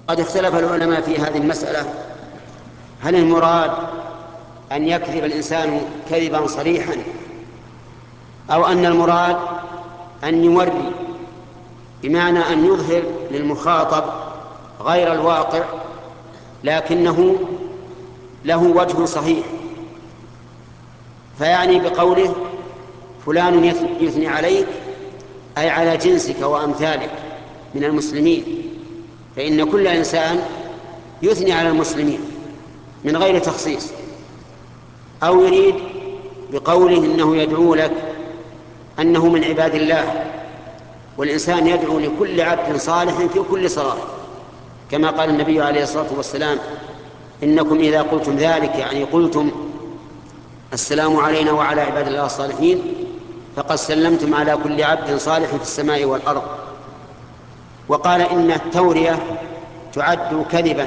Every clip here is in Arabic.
قد اختلف العلماء في هذه المسألة، هل المراد أن يكذب الإنسان كذبا صريحا، أو أن المراد أن يوري، بمعنى أن يظهر للمخاطب غير الواقع لكنه له وجه صحيح، فيعني بقوله فلان يثني عليك أي على جنسك وأمثالك من المسلمين، فإن كل إنسان يثني على المسلمين من غير تخصيص. أو يريد بقوله إنه يدعو لك أنه من عباد الله، والإنسان يدعو لكل عبد صالح في كل صلاة، كما قال النبي عليه الصلاة والسلام إنكم إذا قلتم ذلك، يعني قلتم السلام علينا وعلى عباد الله الصالحين، فقد سلمتم على كل عبد صالح في السماء والأرض. وقال إن التورية تعد كذبا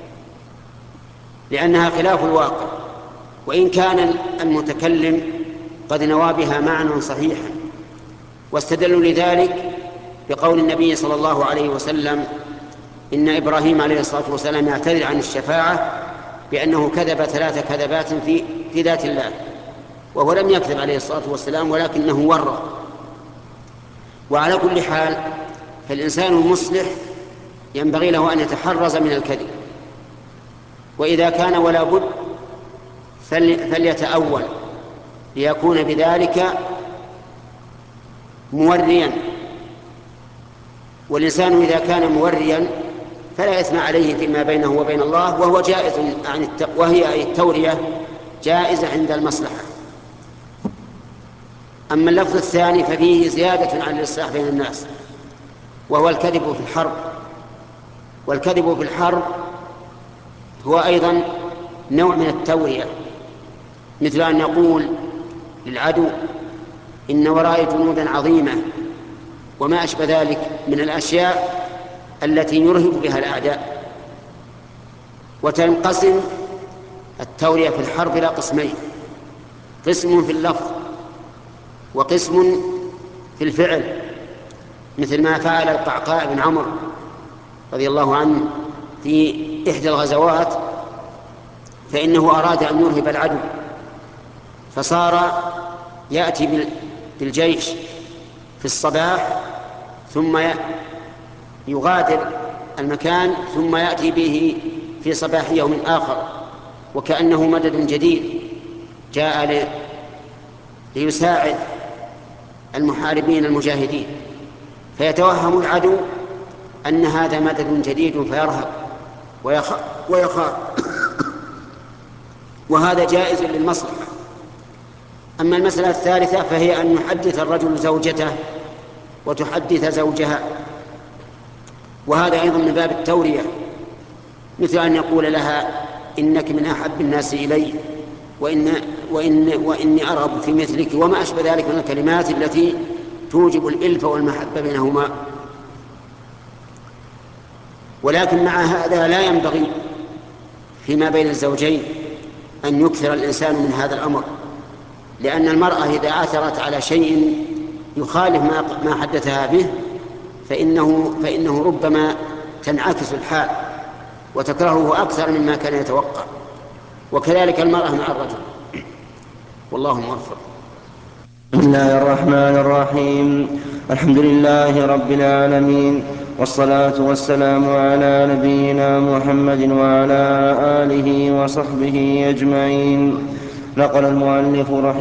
لأنها خلاف الواقع، وإن كان المتكلم قد نوى بها معنى صحيحا. واستدلوا لذلك بقول النبي صلى الله عليه وسلم إن إبراهيم عليه الصلاة والسلام يعتذر عن الشفاعة بأنه كذب 3 كذبات في ذات الله، وهو لم يكذب عليه الصلاة والسلام ولكنه ورى. وعلى كل حال فالإنسان المصلح ينبغي له أن يتحرز من الكذب، وإذا كان ولا بد فليتأول ليكون بذلك موريا. والإنسان إذا كان موريا فلا إثم عليه فيما بينه وبين الله، وهو جائز وهي التورية جائزة عند المصلحة. أما اللفظ الثاني ففيه زيادة عن الإصلاح بين الناس، وهو الكذب في الحرب. والكذب في الحرب هو أيضا نوع من التورية، مثل أن يقول للعدو إن وراء جنودا عظيمة وما أشبه ذلك من الأشياء التي يرهب بها الأعداء. وتنقسم التورية في الحرب إلى قسمين: قسم في اللفظ وقسم في الفعل، مثل ما فعل القعقاع بن عمرو رضي الله عنه في إحدى الغزوات، فإنه أراد أن يرهب العدو، فصار يأتي بالجيش في الصباح ثم يغادر المكان ثم يأتي به في صباح يوم آخر، وكأنه مدد جديد جاء ليساعد المحاربين المجاهدين، فيتوهم العدو أن هذا مدد جديد فيرهب ويخاف وهذا جائز للمصلحة. أما المسألة الثالثة فهي أن يحدث الرجل زوجته وتحدث زوجها، وهذا أيضا من باب التورية، مثل أن يقول لها إنك من أحب الناس إلي وإني أرغب في مثلك، وما أشبه ذلك من الكلمات التي توجب الإلفة والمحبة بينهما. ولكن مع هذا لا ينبغي فيما بين الزوجين أن يكثر الإنسان من هذا الأمر، لأن المرأة إذا عثرت على شيء يخالف ما حدثها به فإنه ربما تنعكس الحال وتكرهه أكثر مما كان يتوقع، وكذلك المرأة مع الرجل، والله موفق. بسم الله الرحمن الرحيم. الحمد لله رب العالمين، والصلاة والسلام على نبينا محمد وعلى آله وصحبه أجمعين. نقل المؤلف رحمه